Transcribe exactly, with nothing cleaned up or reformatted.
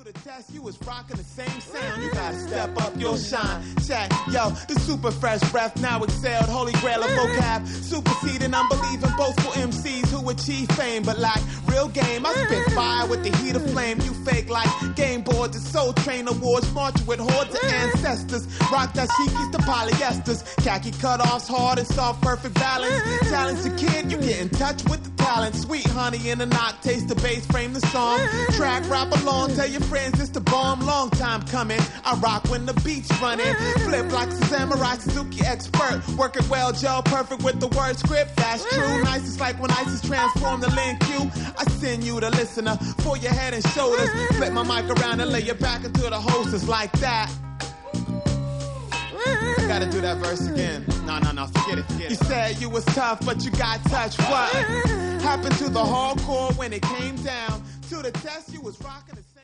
the test, you was rocking the same sound. You gotta step up your shine. Check, yo, the super fresh breath now excelled. Holy grail of vocab, superseding unbelieving boastful M Cs who achieve fame, but like real game, I spit fire with the heat of flame. You fake like game boards and Soul Train awards, marching with hordes of ancestors. Rock that shikis to polyesters, khaki cutoffs, hard and soft, perfect balance. Talented kid, you get in touch with the talent. Sweet honey in a knot, taste the bass, frame the song. Track, rap along, tell your friends it's the bomb. Long time coming, I rock when the beat's running. Flip like a samurai Suzuki expert. Work it well, Joe, perfect with the word script. That's true, nice is like when ISIS transform the link you. I send you the listener for your head and shoulders. Flip my mic around and lay your back into the hostess like that. I gotta do that verse again. No, no, no, forget it, forget it. You said you was tough, but you got touched. What happened to the hardcore when it came down to the test? You was rocking the